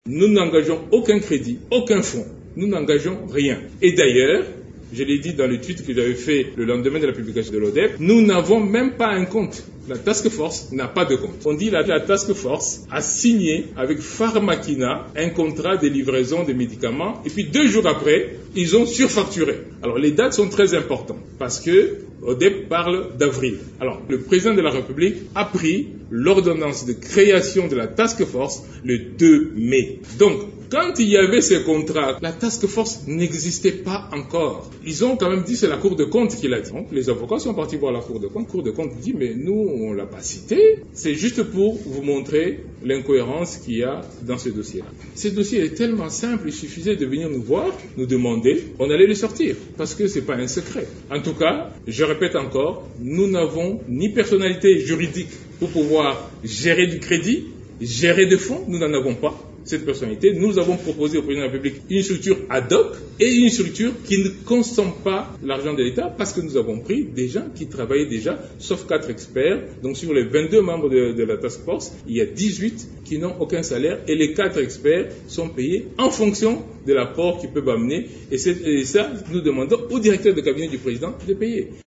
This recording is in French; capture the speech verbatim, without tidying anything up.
nous n'engageons aucun crédit, aucun fonds, nous n'engageons rien. Et d'ailleurs, je l'ai dit dans le tweet que j'avais fait le lendemain de la publication de l'O D E P, nous n'avons même pas un compte. La Task Force n'a pas de compte. On dit que la, la Task Force a signé avec Pharmakina un contrat de livraison de médicaments et puis deux jours après, ils ont surfacturé. Alors les dates sont très importantes parce que l'O D E P parle d'avril. Alors le président de la République a pris l'ordonnance de création de la Task Force le deux mai. Donc, quand il y avait ces contrats, la Task Force n'existait pas encore. Ils ont quand même dit, c'est la Cour de compte qui l'a dit. Donc, les avocats sont partis voir la Cour de compte. La Cour de compte dit, mais nous, on ne l'a pas cité. C'est juste pour vous montrer l'incohérence qu'il y a dans ce dossier-là. Ce dossier est tellement simple, il suffisait de venir nous voir, nous demander, on allait le sortir. Parce que ce n'est pas un secret. En tout cas, je répète encore, nous n'avons ni personnalité juridique pour pouvoir gérer du crédit, gérer des fonds, nous n'en avons pas. Cette personnalité, nous avons proposé au président de la République une structure ad hoc et une structure qui ne consomme pas l'argent de l'État parce que nous avons pris des gens qui travaillaient déjà, sauf quatre experts. Donc sur les vingt-deux membres de, de la Task Force, il y a dix-huit qui n'ont aucun salaire et les quatre experts sont payés en fonction de l'apport qu'ils peuvent amener. Et, et ça, nous demandons au directeur de cabinet du président de payer.